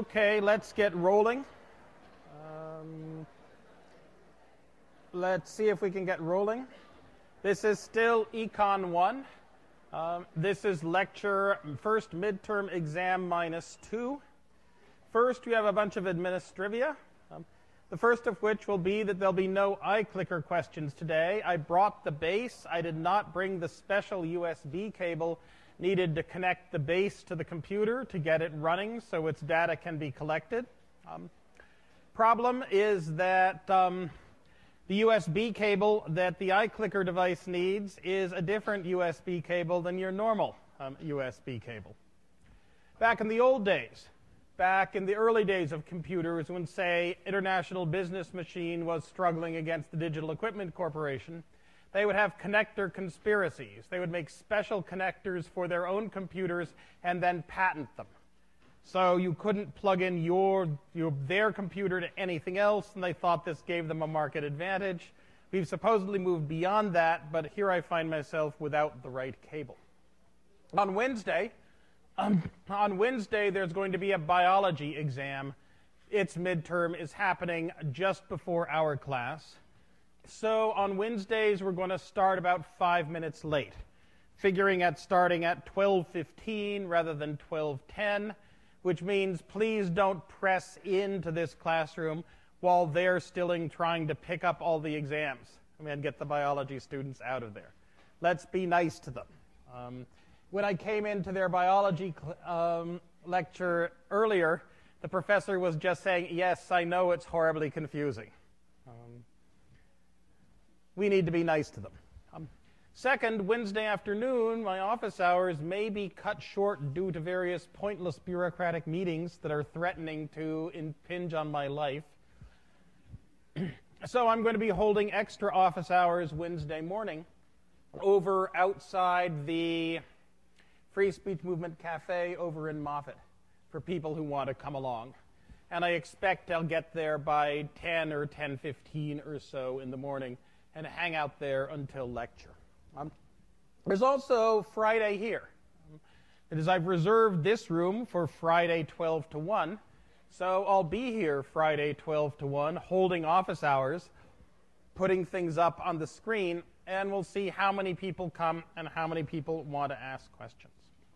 Okay, let's get rolling. Let's see if we can get rolling. This is still Econ 1. This is lecture first midterm exam -2. First, we have a bunch of administrivia. The first of which will be that there'll be no iClicker questions today. I brought the base. I did not bring the special USB cable needed to connect the base to the computer to get it running so its data can be collected. Problem is that the USB cable that the iClicker device needs is a different USB cable than your normal USB cable. Back in the old days, back in the early days of computers when, say, International Business Machine was struggling against the Digital Equipment Corporation, they would have connector conspiracies. They would make special connectors for their own computers and then patent them. So you couldn't plug in their computer to anything else, and they thought this gave them a market advantage. We've supposedly moved beyond that, but here I find myself without the right cable. On Wednesday, there's going to be a biology exam. Its midterm is happening just before our class. So on Wednesdays, we're going to start about 5 minutes late, starting at 12:15 rather than 12:10, which means please don't press into this classroom while they're still trying to pick up all the exams and get the biology students out of there. Let's be nice to them. When I came into their biology lecture earlier, the professor was just saying, yes, I know it's horribly confusing. We need to be nice to them. Second, Wednesday afternoon, my office hours may be cut short due to various pointless bureaucratic meetings that are threatening to impinge on my life. So I'm going to be holding extra office hours Wednesday morning over outside the Free Speech Movement Cafe over in Moffat for people who want to come along. And I expect I'll get there by 10 or 10:15 or so in the morning and hang out there until lecture. There's also Friday here. That is, I've reserved this room for Friday 12 to 1. So I'll be here Friday 12 to 1, holding office hours, putting things up on the screen, and we'll see how many people come and how many people want to ask questions.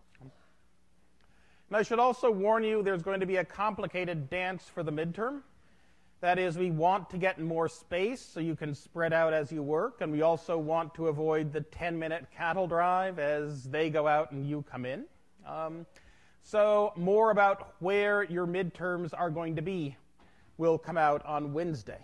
And I should also warn you there's going to be a complicated dance for the midterm. That is, we want to get more space so you can spread out as you work, and we also want to avoid the 10-minute cattle drive as they go out and you come in. So more about where your midterms are going to be will come out on Wednesday.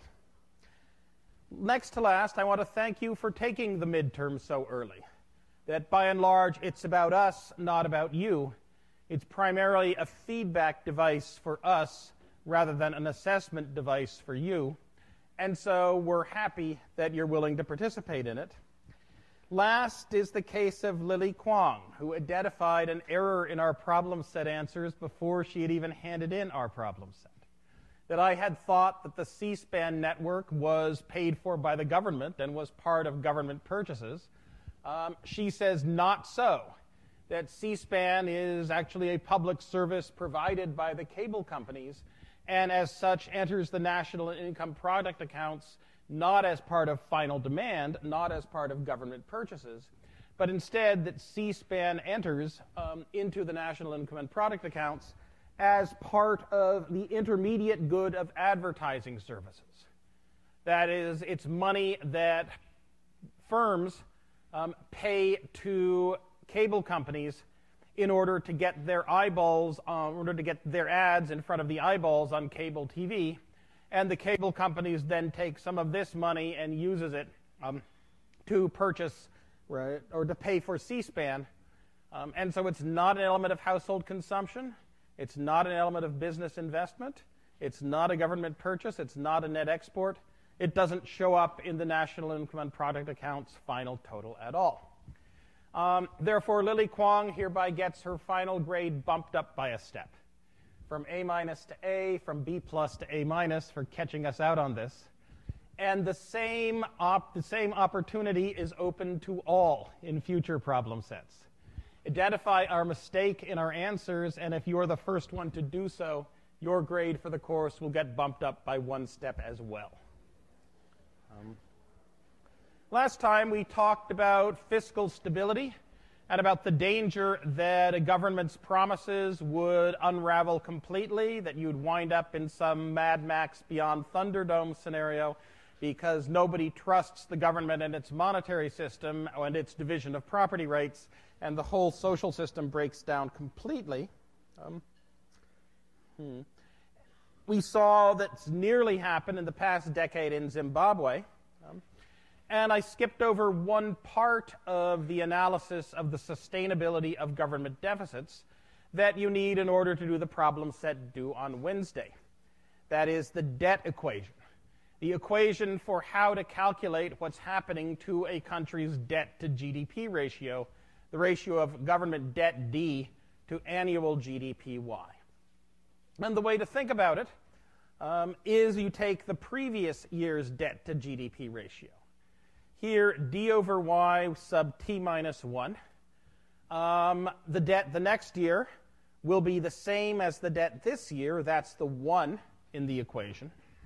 Next to last, I want to thank you for taking the midterm so early. That by and large, it's about us, not about you. It's primarily a feedback device for us rather than an assessment device for you. And so we're happy that you're willing to participate in it. Last is the case of Lily Kwong, who identified an error in our problem set answers before she had even handed in our problem set. That I had thought that the C-SPAN network was paid for by the government and was part of government purchases. She says not so. That C-SPAN is actually a public service provided by the cable companies, and as such enters the national income product accounts not as part of final demand, not as part of government purchases, but instead that C-SPAN enters into the national income and product accounts as part of the intermediate good of advertising services. That is, it's money that firms pay to cable companies in order to get their eyeballs, in order to get their ads in front of the eyeballs on cable TV, and the cable companies then take some of this money and uses it to purchase, right, or to pay for C-SPAN. And so it's not an element of household consumption. It's not an element of business investment. It's not a government purchase. It's not a net export. It doesn't show up in the national income and product account's final total at all. Therefore, Lily Kwong hereby gets her final grade bumped up by a step, from A- to A, from B+ to A- for catching us out on this. And the same opportunity is open to all in future problem sets. Identify our mistake in our answers, and if you're the first one to do so, your grade for the course will get bumped up by one step as well. Last time we talked about fiscal stability and about the danger that a government's promises would unravel completely, that you'd wind up in some Mad Max Beyond Thunderdome scenario because nobody trusts the government and its monetary system and its division of property rights, and the whole social system breaks down completely. We saw that's nearly happened in the past decade in Zimbabwe. And I skipped over one part of the analysis of the sustainability of government deficits that you need in order to do the problem set due on Wednesday. That is the debt equation. The equation for how to calculate what's happening to a country's debt to GDP ratio, the ratio of government debt D to annual GDP Y. And the way to think about it is you take the previous year's debt to GDP ratio. Here, D over Y sub T minus 1. The debt the next year will be the same as the debt this year. That's the 1 in the equation.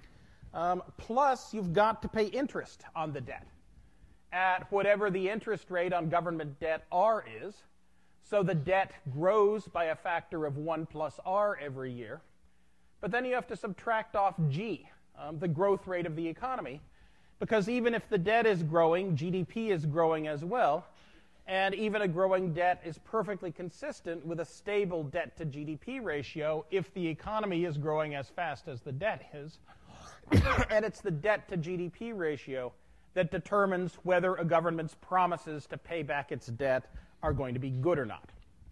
Plus, you've got to pay interest on the debt at whatever the interest rate on government debt R is. So the debt grows by a factor of 1 plus R every year. But then you have to subtract off G, the growth rate of the economy, because even if the debt is growing, GDP is growing as well, and even a growing debt is perfectly consistent with a stable debt to GDP ratio if the economy is growing as fast as the debt is. And it's the debt to GDP ratio that determines whether a government's promises to pay back its debt are going to be good or not.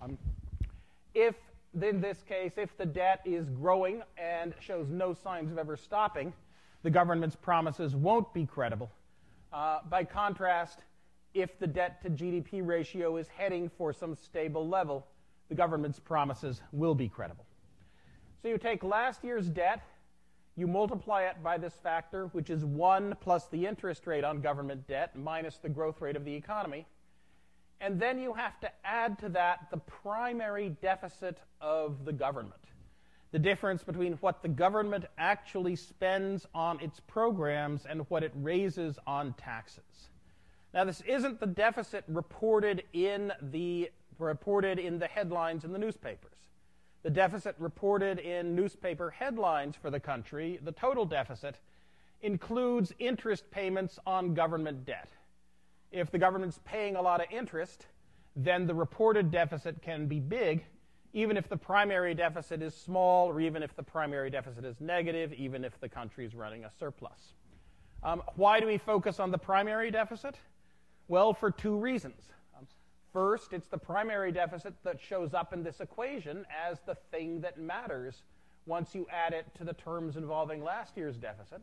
If, in this case, if the debt is growing and shows no signs of ever stopping, the government's promises won't be credible. By contrast, if the debt to GDP ratio is heading for some stable level, the government's promises will be credible. So you take last year's debt, you multiply it by this factor, which is 1 plus the interest rate on government debt minus the growth rate of the economy, and then you have to add to that the primary deficit of the government, the difference between what the government actually spends on its programs and what it raises on taxes. Now, this isn't the deficit reported in the headlines in the newspapers. The deficit reported in newspaper headlines for the country, the total deficit, includes interest payments on government debt. If the government's paying a lot of interest, then the reported deficit can be big, even if the primary deficit is small, or even if the primary deficit is negative, even if the country is running a surplus. Why do we focus on the primary deficit? Well, for two reasons. First, it's the primary deficit that shows up in this equation as the thing that matters once you add it to the terms involving last year's deficit.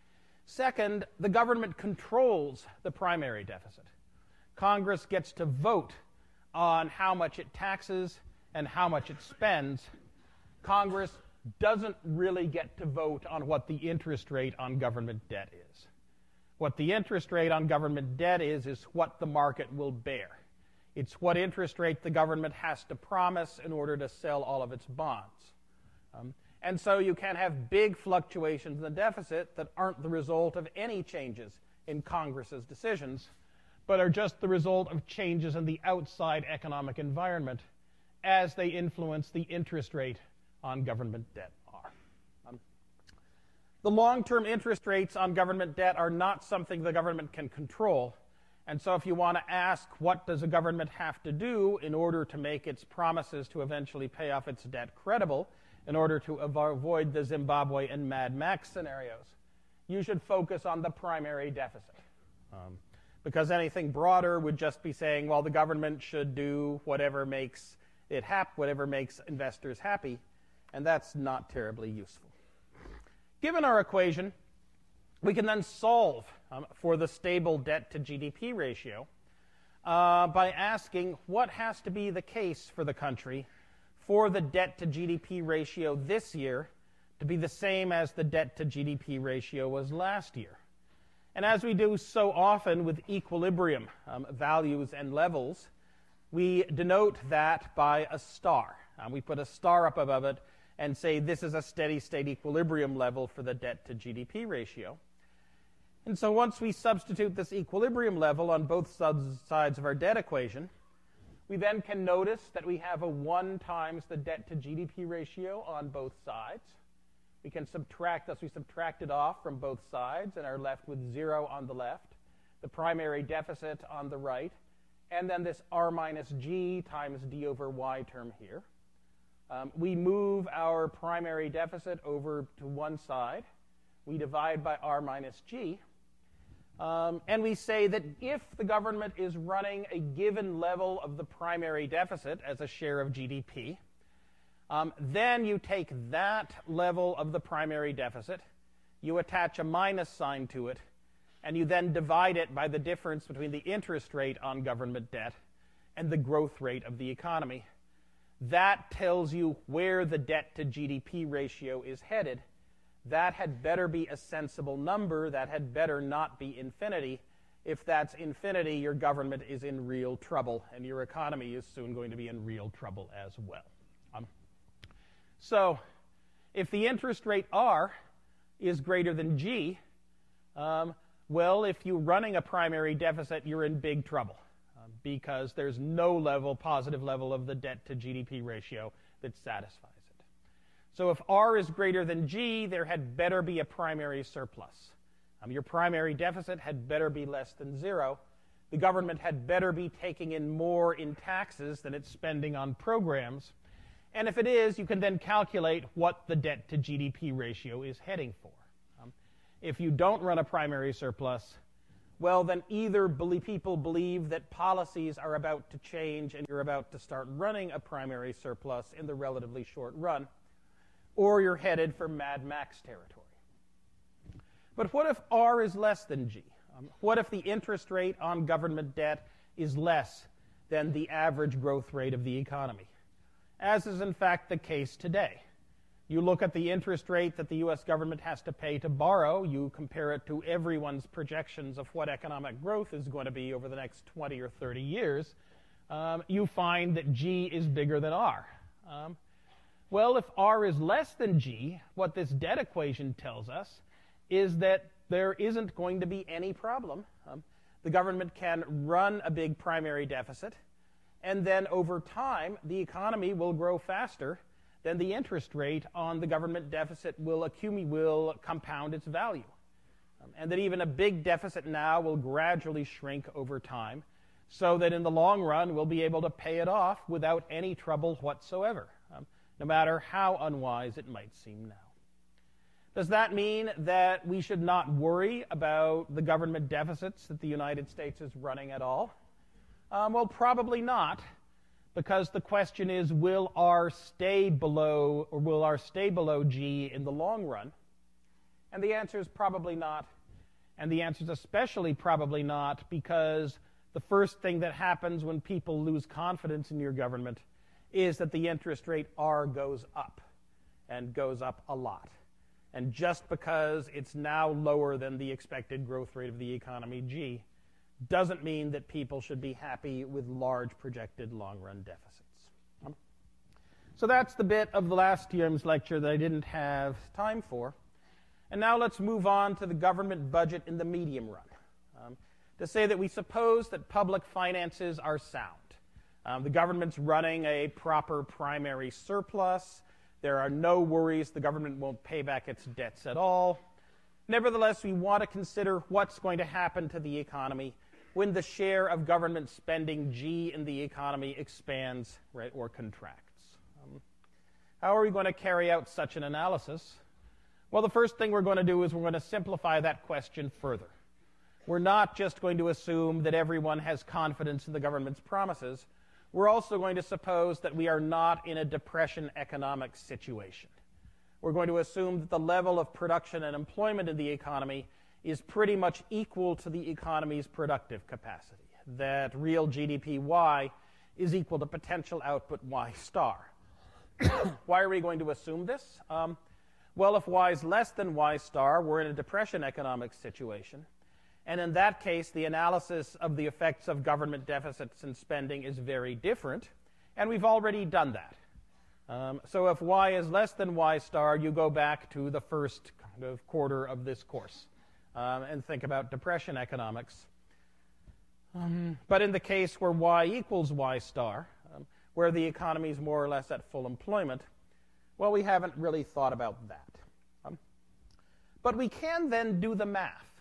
Second, the government controls the primary deficit. Congress gets to vote on how much it taxes and how much it spends. Congress doesn't really get to vote on what the interest rate on government debt is. What the interest rate on government debt is what the market will bear. It's what interest rate the government has to promise in order to sell all of its bonds. And so you can have big fluctuations in the deficit that aren't the result of any changes in Congress's decisions, but are just the result of changes in the outside economic environment as they influence the interest rate on government debt R. The long-term interest rates on government debt are not something the government can control. And so if you want to ask what does a government have to do in order to make its promises to eventually pay off its debt credible, in order to avoid the Zimbabwe and Mad Max scenarios, you should focus on the primary deficit. Because anything broader would just be saying, well, the government should do whatever makes it whatever makes investors happy, and that's not terribly useful. Given our equation, we can then solve for the stable debt to GDP ratio by asking what has to be the case for the country for the debt to GDP ratio this year to be the same as the debt to GDP ratio was last year. And as we do so often with equilibrium values and levels, we denote that by a star. We put a star up above it, and say this is a steady state equilibrium level for the debt to GDP ratio. And so once we substitute this equilibrium level on both sides of our debt equation, we then can notice that we have a 1 times the debt to GDP ratio on both sides. We can subtract, thus we subtract it off from both sides and are left with 0 on the left, the primary deficit on the right, and then this r minus g times d over y term here. We move our primary deficit over to one side. We divide by r minus g. And we say that if the government is running a given level of the primary deficit as a share of GDP, then you take that level of the primary deficit, you attach a minus sign to it, and you then divide it by the difference between the interest rate on government debt and the growth rate of the economy. That tells you where the debt to GDP ratio is headed. That had better be a sensible number. That had better not be infinity. If that's infinity, your government is in real trouble, and your economy is soon going to be in real trouble as well. So if the interest rate R is greater than G, well, if you're running a primary deficit, you're in big trouble because there's no positive level of the debt to GDP ratio that satisfies it. So if R is greater than G, there had better be a primary surplus. Your primary deficit had better be less than 0. The government had better be taking in more in taxes than it's spending on programs. And if it is, you can then calculate what the debt to GDP ratio is heading for. If you don't run a primary surplus, well, then either people believe that policies are about to change and you're about to start running a primary surplus in the relatively short run, or you're headed for Mad Max territory. But what if R is less than G? What if the interest rate on government debt is less than the average growth rate of the economy? As is in fact the case today. You look at the interest rate that the U.S. government has to pay to borrow, you compare it to everyone's projections of what economic growth is going to be over the next 20 or 30 years, you find that G is bigger than R. Well, if R is less than G, what this debt equation tells us is that there isn't going to be any problem. The government can run a big primary deficit, and then over time, the economy will grow faster then the interest rate on the government deficit will compound its value. And that even a big deficit now will gradually shrink over time, so that in the long run we'll be able to pay it off without any trouble whatsoever, no matter how unwise it might seem now. Does that mean that we should not worry about the government deficits that the United States is running at all? Well, probably not. Because the question is, will R stay below G in the long run? And the answer is probably not. And the answer is especially probably not because the first thing that happens when people lose confidence in your government is that the interest rate R goes up, and goes up a lot. And just because it's now lower than the expected growth rate of the economy, G, doesn't mean that people should be happy with large projected long-run deficits. So that's the bit of the last year's lecture that I didn't have time for. And now let's move on to the government budget in the medium run, to say that we suppose that public finances are sound. The government's running a proper primary surplus. There are no worries. The government won't pay back its debts at all. Nevertheless, we want to consider what's going to happen to the economy when the share of government spending G in the economy expands, right, or contracts. How are we going to carry out such an analysis? Well, the first thing we're going to do is we're going to simplify that question further. We're not just going to assume that everyone has confidence in the government's promises. We're also going to suppose that we are not in a depression economic situation. We're going to assume that the level of production and employment in the economy is pretty much equal to the economy's productive capacity, that real GDP Y is equal to potential output Y star. Why are we going to assume this? Well, if Y is less than Y star, we're in a depression economic situation. And in that case, the analysis of the effects of government deficits and spending is very different. And we've already done that. So if y is less than y star, you go back to the first kind of quarter of this course and think about depression economics. But in the case where y equals y star, where the economy is more or less at full employment, well, we haven't really thought about that. But we can then do the math.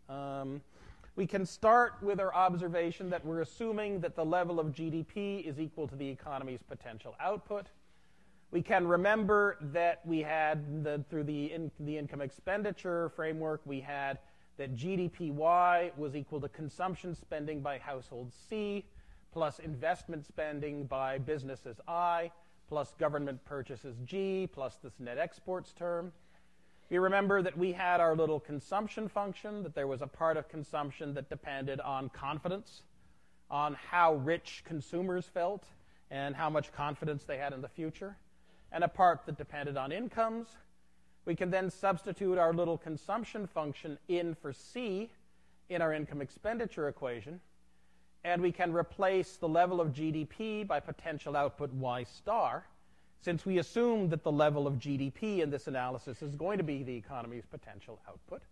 We can start with our observation that we're assuming that the level of GDP is equal to the economy's potential output. We can remember that we had, through the income expenditure framework, we had that GDPY was equal to consumption spending by household C, plus investment spending by businesses I, plus government purchases G, plus this net exports term. We remember that we had our little consumption function, that there was a part of consumption that depended on confidence, on how rich consumers felt and how much confidence they had in the future, and a part that depended on incomes. We can then substitute our little consumption function in for C in our income expenditure equation, and we can replace the level of GDP by potential output Y star, since we assume that the level of GDP in this analysis is going to be the economy's potential output.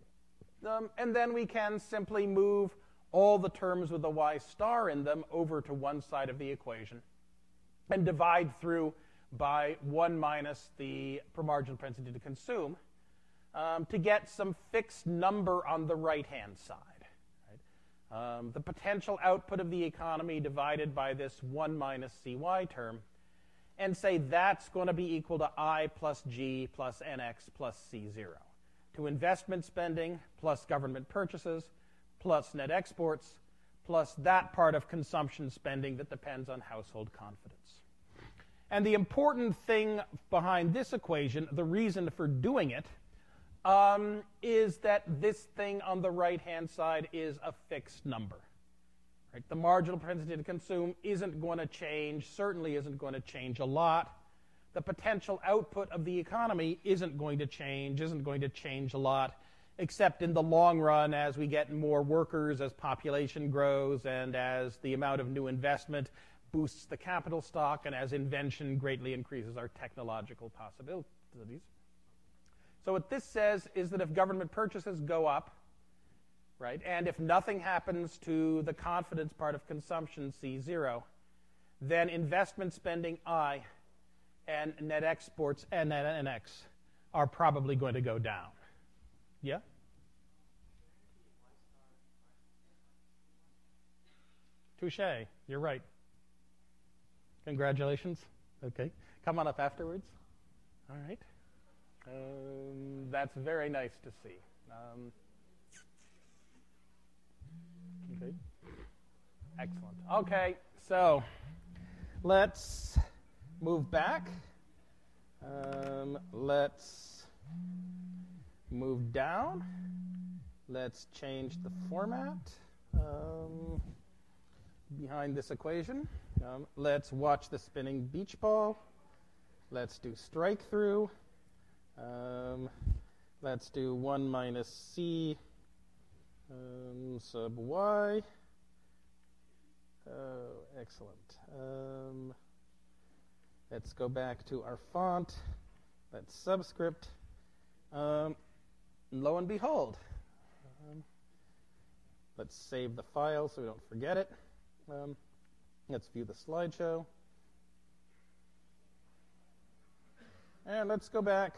And then we can simply move all the terms with a Y star in them over to one side of the equation and divide through by 1 minus the per marginal propensity to consume to get some fixed number on the right-hand side. Right? The potential output of the economy divided by this 1 minus CY term, and say that's going to be equal to I plus G plus NX plus C0, to investment spending plus government purchases plus net exports plus that part of consumption spending that depends on household confidence. And the important thing behind this equation, the reason for doing it, is that this thing on the right-hand side is a fixed number. Right? The marginal propensity to consume isn't going to change, certainly isn't going to change a lot. The potential output of the economy isn't going to change a lot, except in the long run as we get more workers, as population grows, and as the amount of new investment boosts the capital stock, and as invention greatly increases our technological possibilities. So what this says is that if government purchases go up, right, and if nothing happens to the confidence part of consumption, C0, then investment spending I and net exports and net NX are probably going to go down. Yeah? Touché. You're right. Congratulations. Okay. Come on up afterwards. All right. That's very nice to see. Okay. Excellent. Okay, so let's move back. Let's move down. Let's change the format behind this equation. Let's watch the spinning beach ball. Let's do strike through. Let's do 1 minus C sub y. Oh, excellent. Let's go back to our font. Let's subscript. Lo and behold. Let's save the file so we don't forget it. Let's view the slideshow. And let's go back.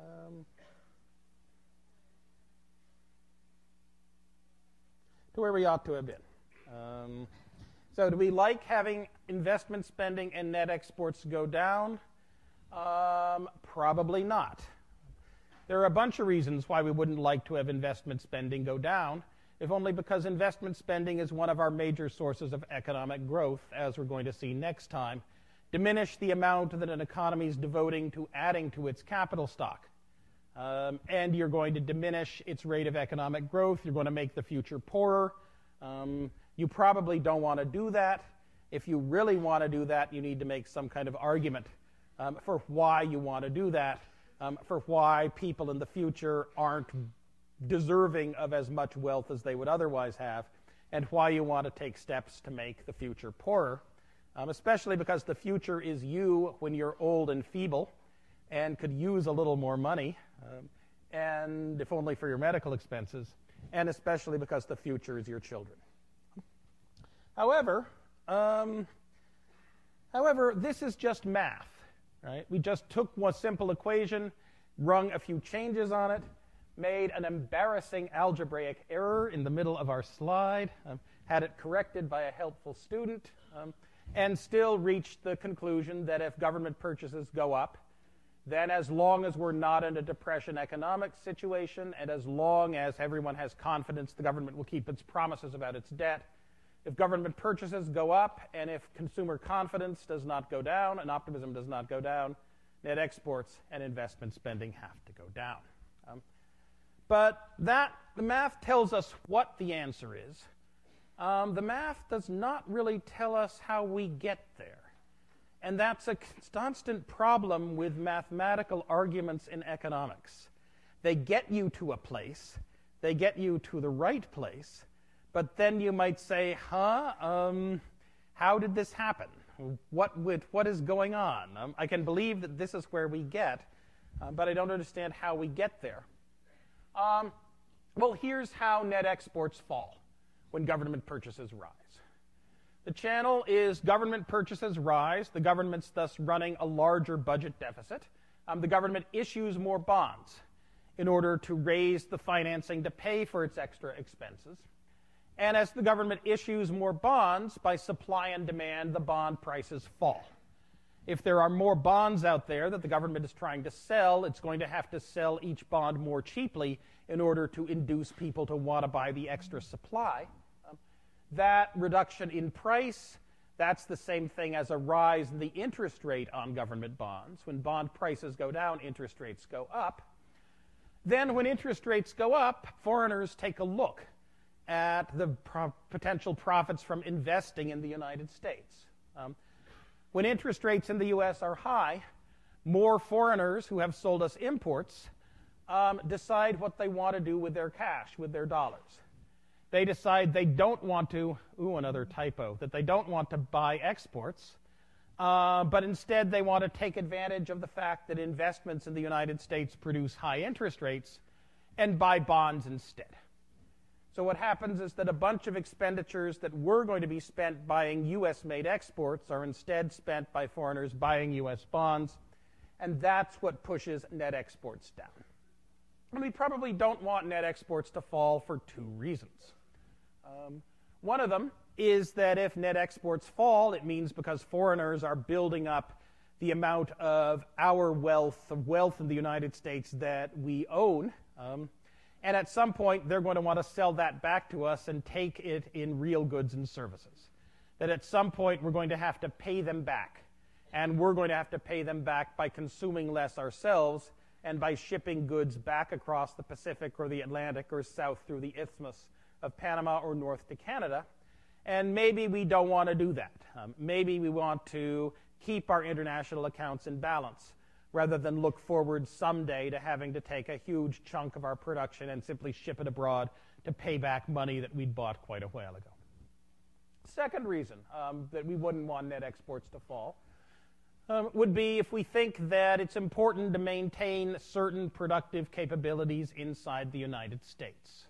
To where we ought to have been. So do we like having investment spending and net exports go down? Probably not. There are a bunch of reasons why we wouldn't like to have investment spending go down, if only because investment spending is one of our major sources of economic growth, as we're going to see next time. Diminish the amount that an economy is devoting to adding to its capital stock. And you're going to diminish its rate of economic growth. You're going to make the future poorer. You probably don't want to do that. If you really want to do that, you need to make some kind of argument for why you want to do that, for why people in the future aren't deserving of as much wealth as they would otherwise have, and why you want to take steps to make the future poorer. especially because the future is you when you're old and feeble and could use a little more money, and if only for your medical expenses, and especially because the future is your children. However, this is just math, right? We just took one simple equation, rung a few changes on it, made an embarrassing algebraic error in the middle of our slide, had it corrected by a helpful student, and still reached the conclusion that if government purchases go up, then as long as we're not in a depression economic situation, and as long as everyone has confidence the government will keep its promises about its debt, if government purchases go up, and if consumer confidence does not go down, and optimism does not go down, net exports and investment spending have to go down. But the math tells us what the answer is. The math does not really tell us how we get there. And that's a constant problem with mathematical arguments in economics. They get you to a place, they get you to the right place, but then you might say, how did this happen? What is going on? I can believe that this is where we get, but I don't understand how we get there. Well, here's how net exports fall when government purchases rise. The channel is government purchases rise. The government's thus running a larger budget deficit. The government issues more bonds in order to raise the financing to pay for its extra expenses. And as the government issues more bonds, by supply and demand, the bond prices fall. If there are more bonds out there that the government is trying to sell, it's going to have to sell each bond more cheaply in order to induce people to want to buy the extra supply. That reduction in price, that's the same thing as a rise in the interest rate on government bonds. When bond prices go down, interest rates go up. Then when interest rates go up, foreigners take a look at the potential profits from investing in the United States. When interest rates in the U.S. are high, more foreigners who have sold us imports decide what they want to do with their cash, with their dollars. They decide they don't want to, another typo, that they don't want to buy exports, but instead they want to take advantage of the fact that investments in the United States produce high interest rates and buy bonds instead. So what happens is that a bunch of expenditures that were going to be spent buying U.S.-made exports are instead spent by foreigners buying U.S. bonds, and that's what pushes net exports down. And we probably don't want net exports to fall for two reasons. One of them is that if net exports fall, it means because foreigners are building up the amount of our wealth in the United States that we own, and at some point they're going to want to sell that back to us and take it in real goods and services. That at some point we're going to have to pay them back, and we're going to have to pay them back by consuming less ourselves and by shipping goods back across the Pacific or the Atlantic or south through the Isthmus of Panama or north to Canada. And maybe we don't want to do that. Maybe we want to keep our international accounts in balance rather than look forward someday to having to take a huge chunk of our production and simply ship it abroad to pay back money that we'd bought quite a while ago. Second reason that we wouldn't want net exports to fall would be if we think that it's important to maintain certain productive capabilities inside the United States.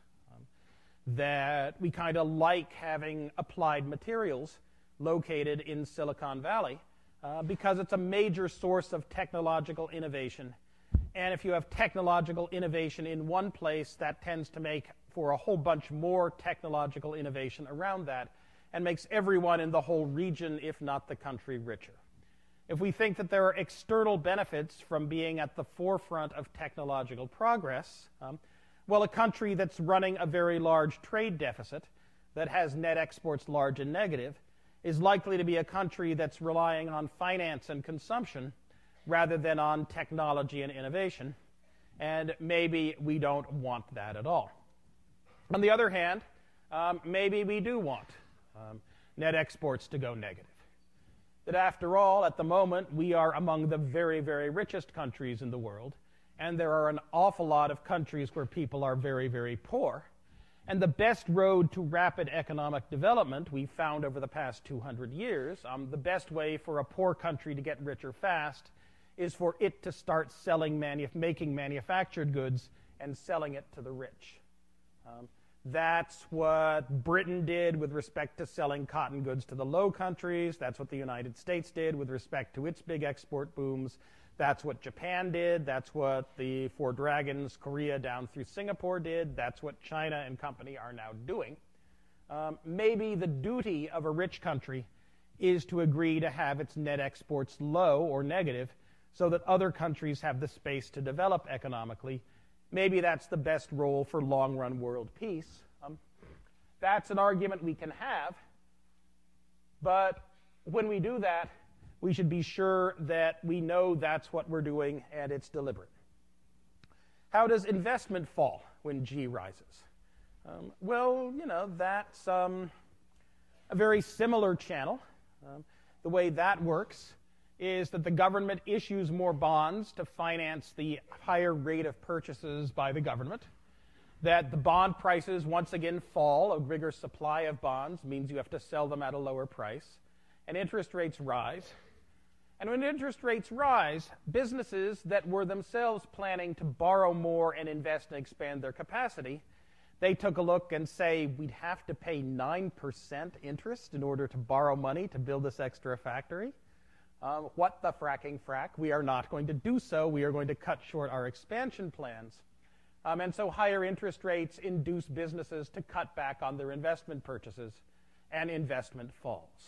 That we kind of like having applied materials located in Silicon Valley because it's a major source of technological innovation. And if you have technological innovation in one place, that tends to make for a whole bunch more technological innovation around that and makes everyone in the whole region, if not the country, richer. If we think that there are external benefits from being at the forefront of technological progress, well, a country that's running a very large trade deficit that has net exports large and negative is likely to be a country that's relying on finance and consumption rather than on technology and innovation. And maybe we don't want that at all. On the other hand, maybe we do want net exports to go negative. That after all, at the moment, we are among the very, very richest countries in the world, and there are an awful lot of countries where people are very, very poor. And the best road to rapid economic development we've found over the past 200 years, the best way for a poor country to get richer fast is for it to start making manufactured goods and selling it to the rich. That's what Britain did with respect to selling cotton goods to the Low Countries. That's what the United States did with respect to its big export booms. That's what Japan did. That's what the Four Dragons, Korea down through Singapore did. That's what China and company are now doing. Maybe the duty of a rich country is to agree to have its net exports low or negative so that other countries have the space to develop economically. Maybe that's the best role for long-run world peace. That's an argument we can have, but when we do that, we should be sure that we know that's what we're doing and it's deliberate. How does investment fall when G rises? That's a very similar channel. The way that works is that the government issues more bonds to finance the higher rate of purchases by the government, that the bond prices once again fall. A bigger supply of bonds means you have to sell them at a lower price, and interest rates rise. And when interest rates rise, businesses that were themselves planning to borrow more and invest and expand their capacity, they took a look and say, we'd have to pay 9% interest in order to borrow money to build this extra factory. What the fracking frack? We are not going to do so. We are going to cut short our expansion plans. And so higher interest rates induce businesses to cut back on their investment purchases, and investment falls.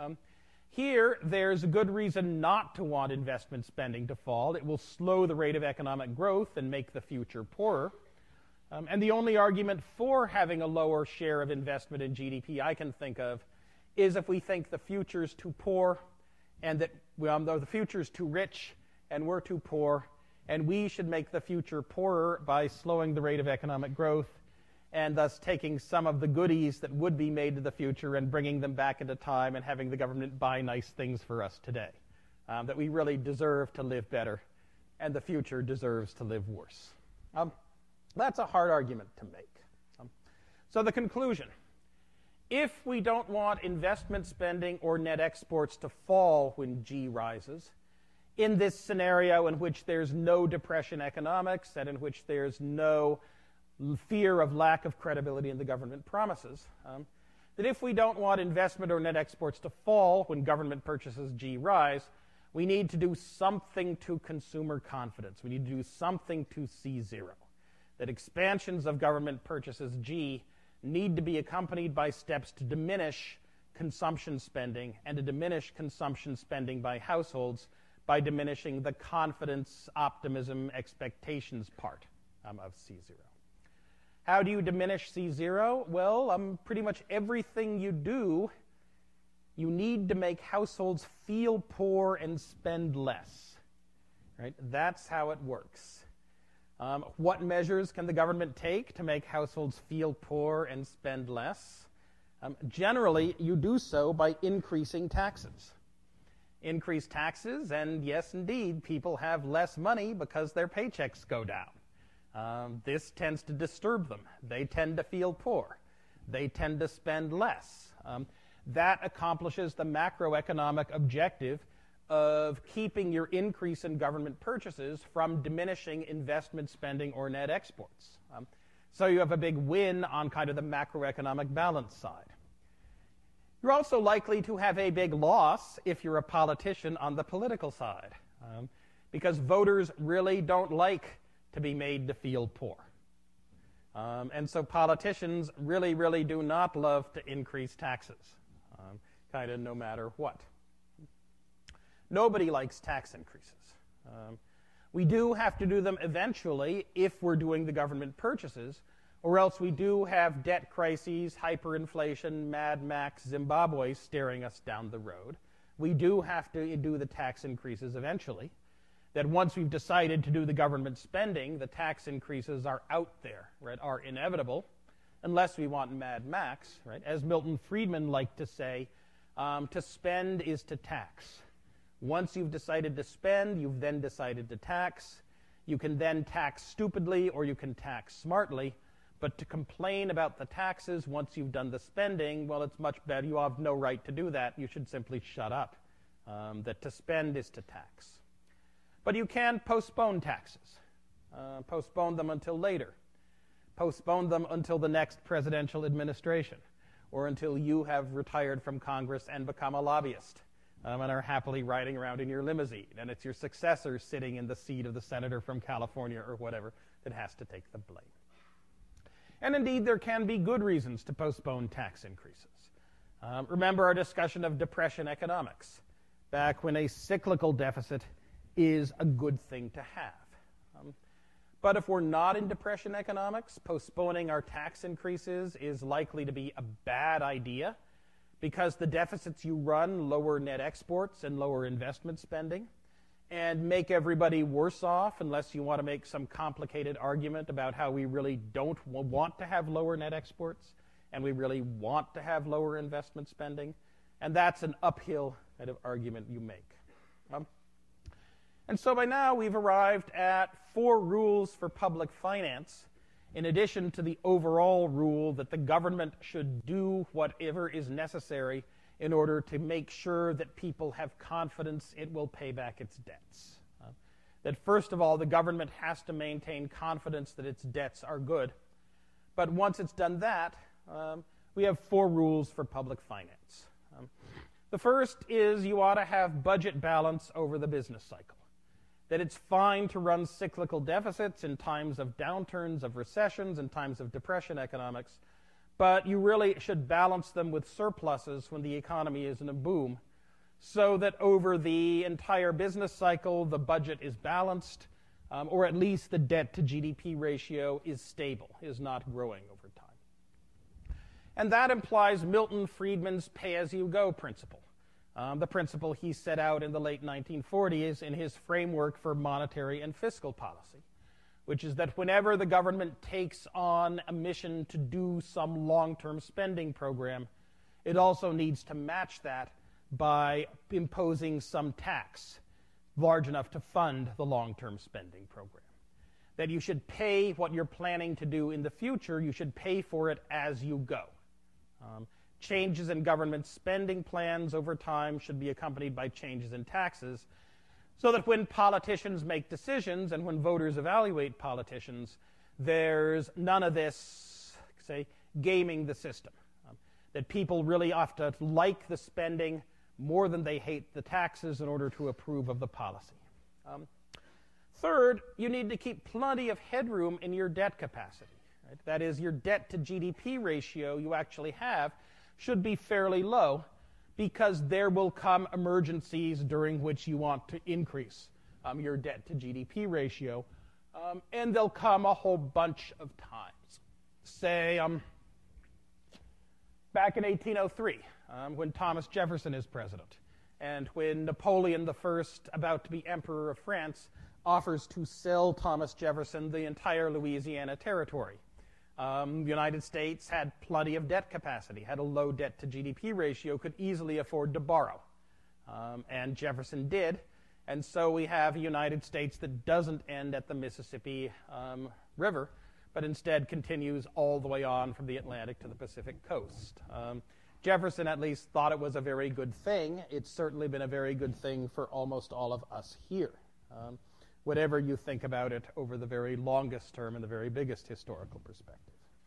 Here, there's a good reason not to want investment spending to fall. It will slow the rate of economic growth and make the future poorer. And the only argument for having a lower share of investment in GDP I can think of is if we think the future's too poor, and that the future's too rich and we're too poor, and we should make the future poorer by slowing the rate of economic growth and thus taking some of the goodies that would be made to the future and bringing them back into time and having the government buy nice things for us today. That we really deserve to live better, and the future deserves to live worse. That's a hard argument to make. So the conclusion. If we don't want investment spending or net exports to fall when G rises, in this scenario in which there's no depression economics and in which there's no fear of lack of credibility in the government promises, that if we don't want investment or net exports to fall when government purchases G rise, we need to do something to consumer confidence. We need to do something to C0. That expansions of government purchases G need to be accompanied by steps to diminish consumption spending, and to diminish consumption spending by households by diminishing the confidence, optimism, expectations part of C0. How do you diminish C0? Well, pretty much everything you do, you need to make households feel poor and spend less. Right? That's how it works. What measures can the government take to make households feel poor and spend less? Generally, you do so by increasing taxes. Increase taxes, and yes, indeed, people have less money because their paychecks go down. This tends to disturb them. They tend to feel poor. They tend to spend less. That accomplishes the macroeconomic objective of keeping your increase in government purchases from diminishing investment spending or net exports. So you have a big win on kind of the macroeconomic balance side. You're also likely to have a big loss if you're a politician on the political side, because voters really don't like to be made to feel poor. And so politicians really, really do not love to increase taxes, kind of no matter what. Nobody likes tax increases. We do have to do them eventually if we're doing the government purchases, or else we do have debt crises, hyperinflation, Mad Max, Zimbabwe staring us down the road. We do have to do the tax increases eventually. That once we've decided to do the government spending, the tax increases are out there, right, are inevitable, unless we want Mad Max, right? As Milton Friedman liked to say, to spend is to tax. Once you've decided to spend, you've then decided to tax. You can then tax stupidly or you can tax smartly, But to complain about the taxes once you've done the spending, well, it's much better. You have no right to do that. You should simply shut up. That to spend is to tax. But you can postpone taxes. Postpone them until later. Postpone them until the next presidential administration, or until you have retired from Congress and become a lobbyist and are happily riding around in your limousine, and it's your successor sitting in the seat of the senator from California or whatever that has to take the blame. And indeed, there can be good reasons to postpone tax increases. Remember our discussion of Depression economics, back when a cyclical deficit is a good thing to have. But if we're not in Depression economics, postponing our tax increases is likely to be a bad idea, because the deficits you run lower net exports and lower investment spending and make everybody worse off, unless you want to make some complicated argument about how we really don't want to have lower net exports and we really want to have lower investment spending. And that's an uphill kind of argument you make. And so by now we've arrived at 4 rules for public finance, in addition to the overall rule that the government should do whatever is necessary in order to make sure that people have confidence it will pay back its debts. That first of all, the government has to maintain confidence that its debts are good. But once it's done that, we have 4 rules for public finance. The first is you ought to have budget balance over the business cycle. That it's fine to run cyclical deficits in times of downturns, of recessions, in times of depression economics, but you really should balance them with surpluses when the economy is in a boom, so that over the entire business cycle, the budget is balanced, or at least the debt to GDP ratio is stable, is not growing over time. And that implies Milton Friedman's pay-as-you-go principle. The principle he set out in the late 1940s in his framework for monetary and fiscal policy, which is that whenever the government takes on a mission to do some long-term spending program, it also needs to match that by imposing some tax large enough to fund the long-term spending program. That you should pay what you're planning to do in the future, you should pay for it as you go. Changes in government spending plans over time should be accompanied by changes in taxes, so that when politicians make decisions and when voters evaluate politicians, there's none of this, say, gaming the system. That people really have to like the spending more than they hate the taxes in order to approve of the policy. Third, you need to keep plenty of headroom in your debt capacity. Right? That is, your debt to GDP ratio you actually have should be fairly low, because there will come emergencies during which you want to increase your debt to GDP ratio, and they'll come a whole bunch of times. Say, back in 1803, when Thomas Jefferson is president, and when Napoleon I, about to be Emperor of France, offers to sell Thomas Jefferson the entire Louisiana territory. The United States had plenty of debt capacity, had a low debt to GDP ratio, could easily afford to borrow. And Jefferson did. And so we have a United States that doesn't end at the Mississippi River, but instead continues all the way on from the Atlantic to the Pacific coast. Jefferson at least thought it was a very good thing. It's certainly been a very good thing for almost all of us here. Whatever you think about it over the very longest term and the very biggest historical perspective.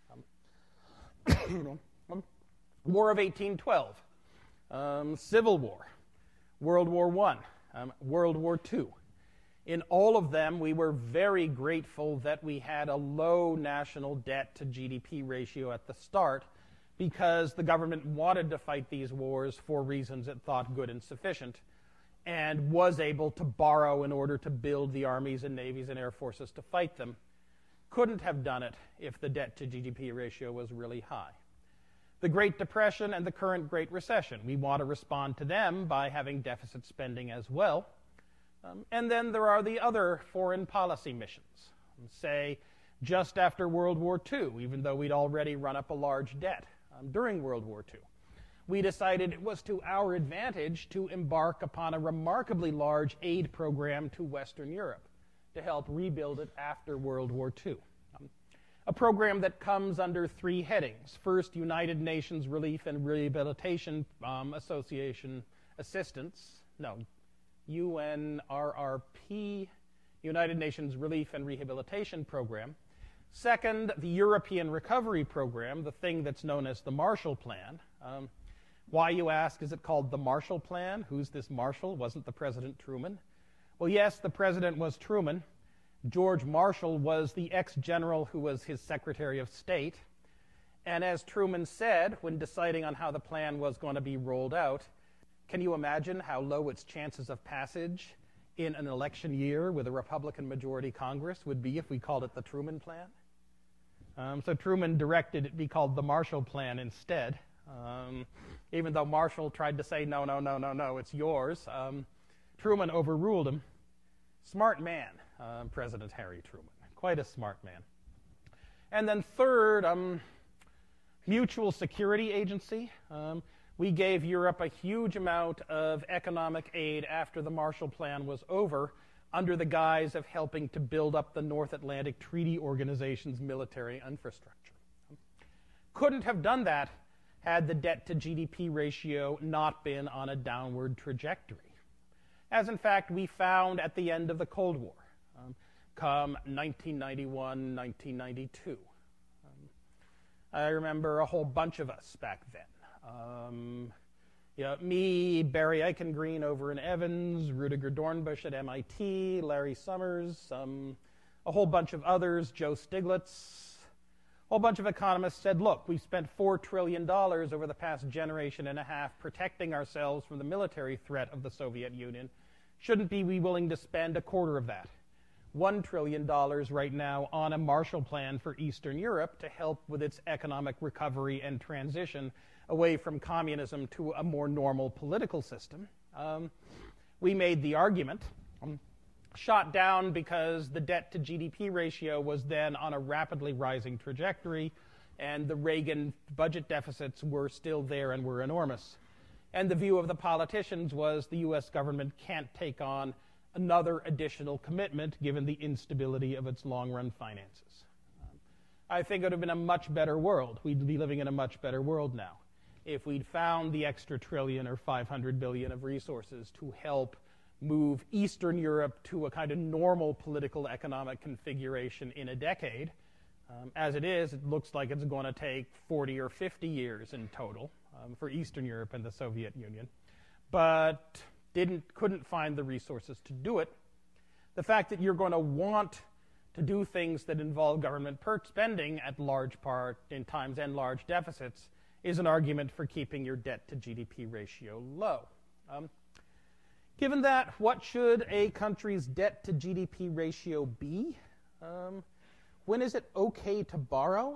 War of 1812, Civil War, World War I, World War II. In all of them, we were very grateful that we had a low national debt to GDP ratio at the start, because the government wanted to fight these wars for reasons it thought good and sufficient, and was able to borrow in order to build the armies and navies and air forces to fight them. Couldn't have done it if the debt to GDP ratio was really high. The Great Depression and the current Great Recession, we want to respond to them by having deficit spending as well. And then there are the other foreign policy missions. Say, just after World War II, even though we'd already run up a large debt during World War II. We decided it was to our advantage to embark upon a remarkably large aid program to Western Europe to help rebuild it after World War II. a program that comes under three headings. First, United Nations Relief and Rehabilitation Association Assistance. No, UNRRP, United Nations Relief and Rehabilitation Program. Second, the European Recovery Program, the thing that's known as the Marshall Plan. Why, you ask, is it called the Marshall Plan? Who's this Marshall? Wasn't the President Truman? Well, yes, the President was Truman. George Marshall was the ex-general who was his Secretary of State. And as Truman said when deciding on how the plan was going to be rolled out, can you imagine how low its chances of passage in an election year with a Republican majority Congress would be if we called it the Truman Plan? So Truman directed it be called the Marshall Plan instead. Even though Marshall tried to say, no, it's yours. Truman overruled him. Smart man, President Harry Truman. Quite a smart man. And then third, Mutual Security Agency. We gave Europe a huge amount of economic aid after the Marshall Plan was over, under the guise of helping to build up the North Atlantic Treaty Organization's military infrastructure. Couldn't have done that had the debt-to-GDP ratio not been on a downward trajectory, as in fact we found at the end of the Cold War, come 1991, 1992. I remember a whole bunch of us back then. Me, Barry Eichengreen over in Evans, Rudiger Dornbusch at MIT, Larry Summers, a whole bunch of others, Joe Stiglitz. A whole bunch of economists said, look, we've spent $4 trillion over the past generation and a half protecting ourselves from the military threat of the Soviet Union. Shouldn't we be willing to spend a quarter of that? $1 trillion right now on a Marshall Plan for Eastern Europe to help with its economic recovery and transition away from communism to a more normal political system. We made the argument, shot down because the debt-to-GDP ratio was then on a rapidly rising trajectory, and the Reagan budget deficits were still there and were enormous. And the view of the politicians was the U.S. government can't take on another additional commitment given the instability of its long-run finances. I think it would have been a much better world. We'd be living in a much better world now if we'd found the extra trillion or 500 billion of resources to help move Eastern Europe to a kind of normal political economic configuration in a decade. As it is, it looks like it's going to take 40 or 50 years in total for Eastern Europe and the Soviet Union, but couldn't find the resources to do it. The fact that you're going to want to do things that involve government spending at large part in times and large deficits is an argument for keeping your debt-to-GDP ratio low. Given that, what should a country's debt-to-GDP ratio be? When is it okay to borrow?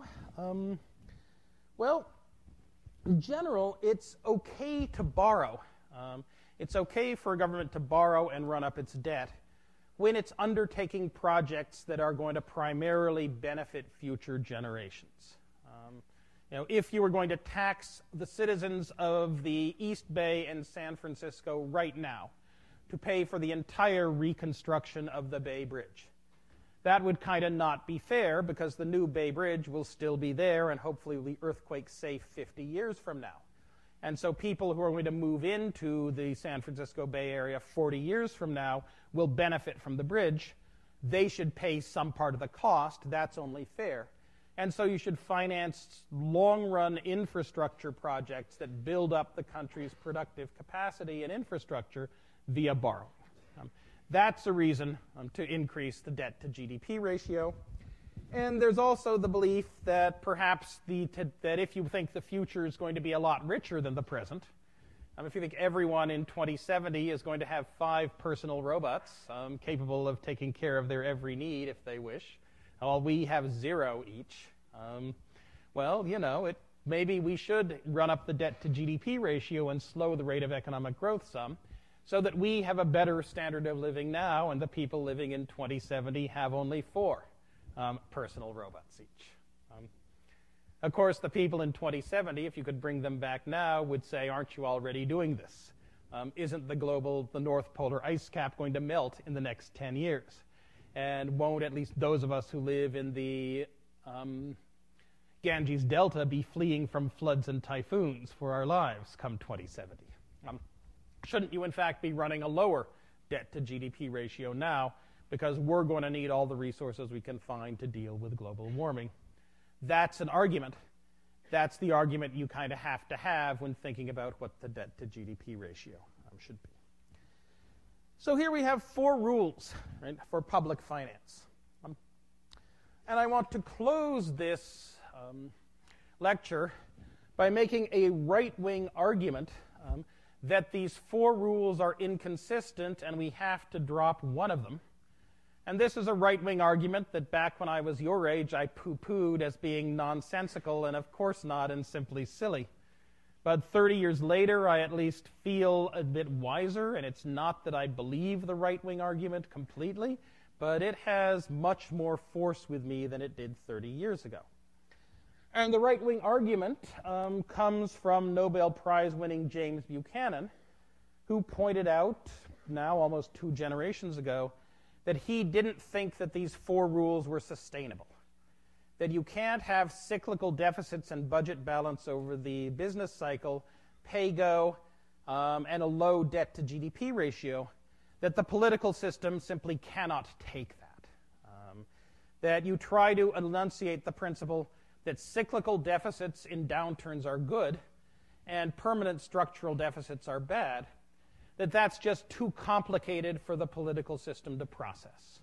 Well, in general, it's okay to borrow. It's okay for a government to borrow and run up its debt when it's undertaking projects that are going to primarily benefit future generations. If you were going to tax the citizens of the East Bay and San Francisco right now to pay for the entire reconstruction of the Bay Bridge, that would kind of not be fair because the new Bay Bridge will still be there and hopefully will be earthquake safe 50 years from now. And so people who are going to move into the San Francisco Bay Area 40 years from now will benefit from the bridge. They should pay some part of the cost. That's only fair. And so you should finance long-run infrastructure projects that build up the country's productive capacity and infrastructure via borrowing. That's a reason to increase the debt-to-GDP ratio. And there's also the belief that perhaps that if you think the future is going to be a lot richer than the present, if you think everyone in 2070 is going to have 5 personal robots capable of taking care of their every need if they wish, while we have 0 each, maybe we should run up the debt-to-GDP ratio and slow the rate of economic growth some, so that we have a better standard of living now and the people living in 2070 have only 4 personal robots each. Of course, the people in 2070, if you could bring them back now, would say, aren't you already doing this? Isn't the North Polar ice cap going to melt in the next 10 years? And won't at least those of us who live in the Ganges Delta be fleeing from floods and typhoons for our lives come 2070? Shouldn't you, in fact, be running a lower debt-to-GDP ratio now, because we're going to need all the resources we can find to deal with global warming? That's an argument. That's the argument you kind of have to have when thinking about what the debt-to-GDP ratio should be. So here we have 4 rules, right, for public finance. And I want to close this lecture by making a right-wing argument that these 4 rules are inconsistent and we have to drop one of them. And this is a right-wing argument that back when I was your age I poo-pooed as being nonsensical and of course not, and simply silly. But 30 years later I at least feel a bit wiser, and it's not that I believe the right-wing argument completely, but it has much more force with me than it did 30 years ago. And the right-wing argument comes from Nobel Prize-winning James Buchanan, who pointed out, now almost 2 generations ago, that he didn't think that these 4 rules were sustainable. That you can't have cyclical deficits and budget balance over the business cycle, pay-go, and a low debt-to-GDP ratio, that the political system simply cannot take that. That you try to enunciate the principle that cyclical deficits in downturns are good and permanent structural deficits are bad, that's just too complicated for the political system to process.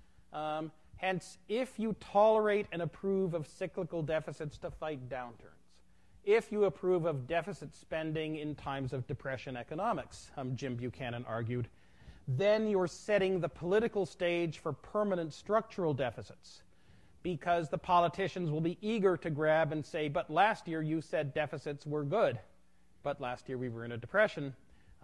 Hence, if you tolerate and approve of cyclical deficits to fight downturns, if you approve of deficit spending in times of depression economics, Jim Buchanan argued, then you're setting the political stage for permanent structural deficits, because the politicians will be eager to grab and say, but last year you said deficits were good, but last year we were in a depression,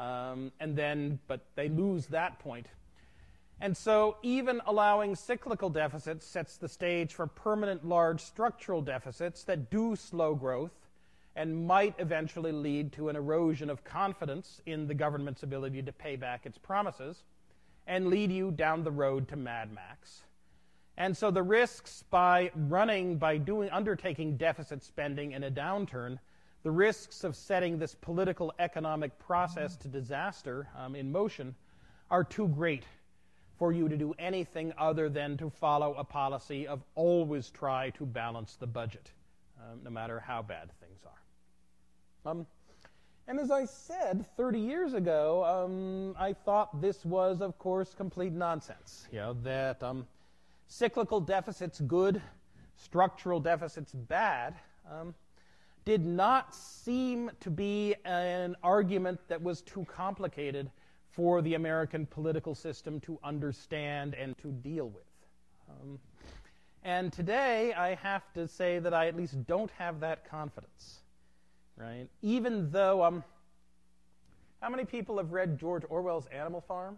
but they lose that point. And so even allowing cyclical deficits sets the stage for permanent large structural deficits that do slow growth and might eventually lead to an erosion of confidence in the government's ability to pay back its promises and lead you down the road to Mad Max. And so the risks by undertaking deficit spending in a downturn, the risks of setting this political economic process to disaster in motion are too great for you to do anything other than to follow a policy of always try to balance the budget, no matter how bad things are. And as I said 30 years ago, I thought this was, of course, complete nonsense. That cyclical deficits good, structural deficits bad, did not seem to be an argument that was too complicated for the American political system to understand and to deal with. And today, I have to say that I at least don't have that confidence, right? Even though, how many people have read George Orwell's Animal Farm?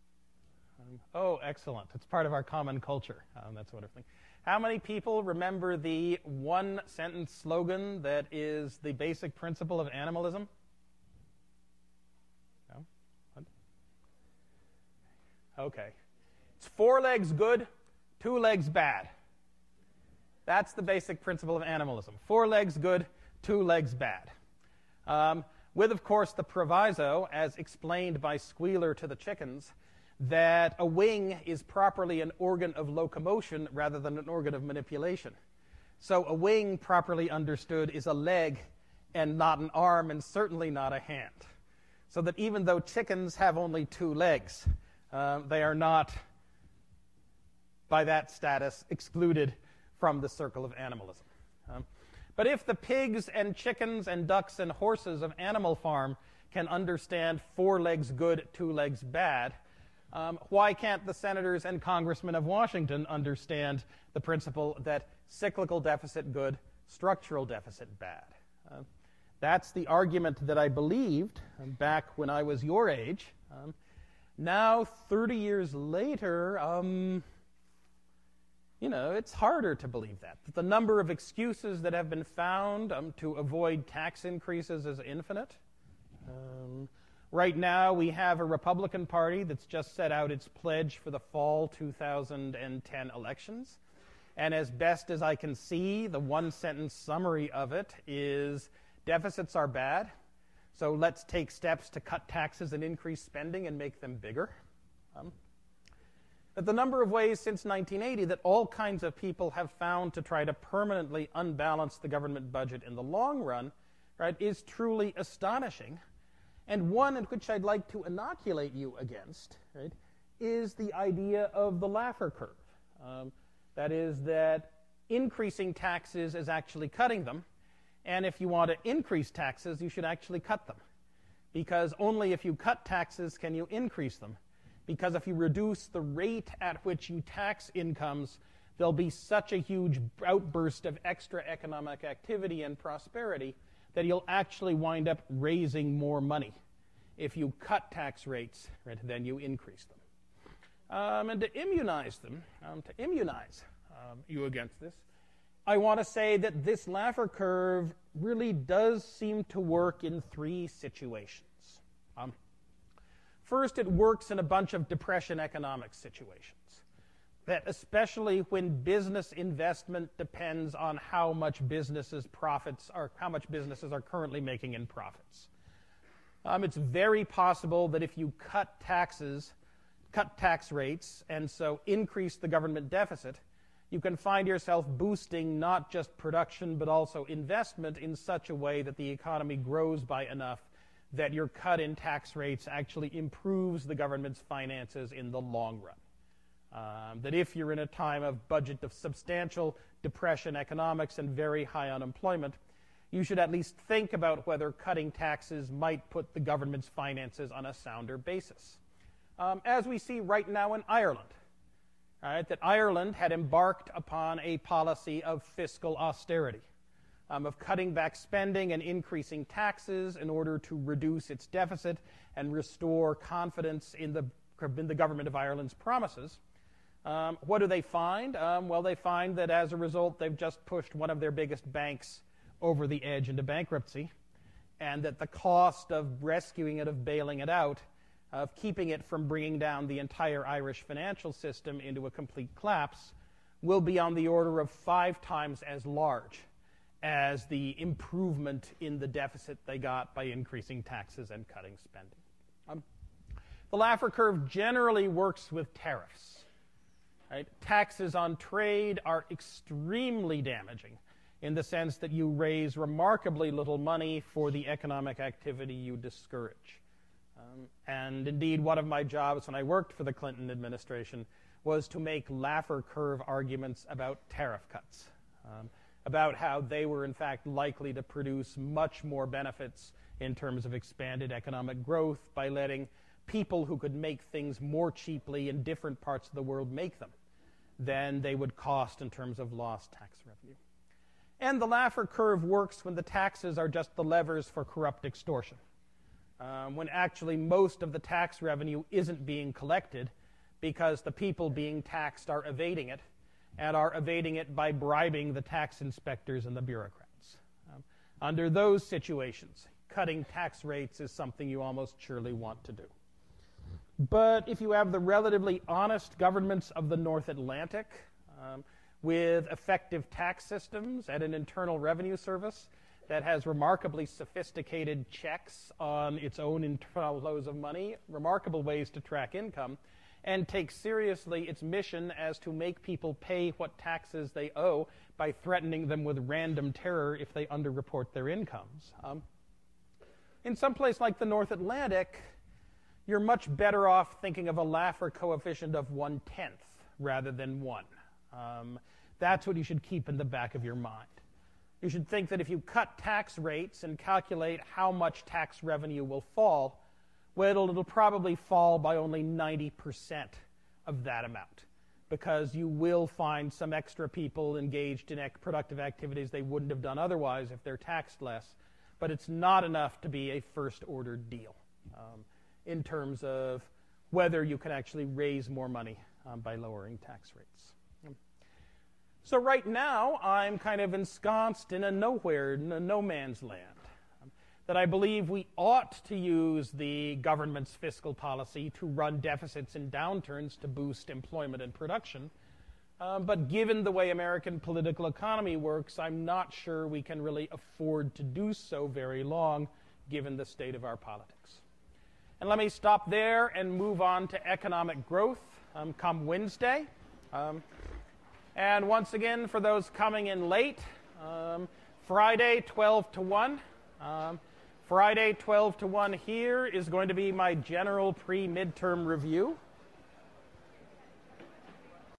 Oh, excellent. It's part of our common culture, that sort of thing. How many people remember the one-sentence slogan that is the basic principle of animalism? No? What? Okay. It's 4 legs good, 2 legs bad. That's the basic principle of animalism. 4 legs good, 2 legs bad. With, of course, the proviso, as explained by Squealer to the chickens, that a wing is properly an organ of locomotion rather than an organ of manipulation. So a wing, properly understood, is a leg and not an arm, and certainly not a hand. So that even though chickens have only 2 legs, they are not, by that status, excluded from the circle of animalism. But if the pigs and chickens and ducks and horses of Animal Farm can understand 4 legs good, 2 legs bad, why can't the senators and congressmen of Washington understand the principle that cyclical deficit good, structural deficit bad? That's the argument that I believed back when I was your age. Now, 30 years later, it's harder to believe that. The number of excuses that have been found to avoid tax increases is infinite. Right now, we have a Republican Party that's just set out its pledge for the fall 2010 elections. And as best as I can see, the one-sentence summary of it is deficits are bad, so let's take steps to cut taxes and increase spending and make them bigger. But the number of ways since 1980 that all kinds of people have found to try to permanently unbalance the government budget in the long run, right, is truly astonishing. And one in which I'd like to inoculate you against, right, is the idea of the Laffer curve. That is that increasing taxes is actually cutting them, and if you want to increase taxes, you should actually cut them. Because only if you cut taxes can you increase them. Because if you reduce the rate at which you tax incomes, there'll be such a huge outburst of extra economic activity and prosperity that you'll actually wind up raising more money if you cut tax rates, right, than you increase them. And to immunize you against this, I want to say that this Laffer curve really does seem to work in three situations. First, it works in a bunch of depression economic situations, that especially when business investment depends on how much businesses are currently making in profits. It's very possible that if you cut tax rates, and so increase the government deficit, you can find yourself boosting not just production but also investment in such a way that the economy grows by enough that your cut in tax rates actually improves the government's finances in the long run. That if you're in a time of substantial depression economics and very high unemployment, you should at least think about whether cutting taxes might put the government's finances on a sounder basis. As we see right now in Ireland, right, that Ireland had embarked upon a policy of fiscal austerity, of cutting back spending and increasing taxes in order to reduce its deficit and restore confidence in the government of Ireland's promises. What do they find? Well, they find that as a result, they've just pushed one of their biggest banks over the edge into bankruptcy, and that the cost of rescuing it, of bailing it out, of keeping it from bringing down the entire Irish financial system into a complete collapse, will be on the order of 5 times as large as the improvement in the deficit they got by increasing taxes and cutting spending. The Laffer curve generally works with tariffs. Right? Taxes on trade are extremely damaging in the sense that you raise remarkably little money for the economic activity you discourage. And indeed, one of my jobs when I worked for the Clinton administration was to make Laffer curve arguments about tariff cuts, about how they were in fact likely to produce much more benefits in terms of expanded economic growth by letting people who could make things more cheaply in different parts of the world make them than they would cost in terms of lost tax revenue. And the Laffer curve works when the taxes are just the levers for corrupt extortion. When actually most of the tax revenue isn't being collected because the people being taxed are evading it, and are evading it by bribing the tax inspectors and the bureaucrats. Under those situations, cutting tax rates is something you almost surely want to do. But if you have the relatively honest governments of the North Atlantic, with effective tax systems and an internal revenue service that has remarkably sophisticated checks on its own internal flows of money, remarkable ways to track income, and takes seriously its mission as to make people pay what taxes they owe by threatening them with random terror if they underreport their incomes. In some place like the North Atlantic, you're much better off thinking of a Laffer coefficient of 1/10 rather than 1. That's what you should keep in the back of your mind. You should think that if you cut tax rates and calculate how much tax revenue will fall, well, it'll probably fall by only 90% of that amount, because you will find some extra people engaged in productive activities they wouldn't have done otherwise if they're taxed less, but it's not enough to be a first-order deal in terms of whether you can actually raise more money by lowering tax rates. So right now, I'm kind of ensconced in a no man's land. That I believe we ought to use the government's fiscal policy to run deficits in downturns to boost employment and production. But given the way American political economy works, I'm not sure we can really afford to do so very long, given the state of our politics. And let me stop there and move on to economic growth come Wednesday. And once again, for those coming in late, Friday, 12 to 1. Friday, 12 to 1 here is going to be my general pre-midterm review.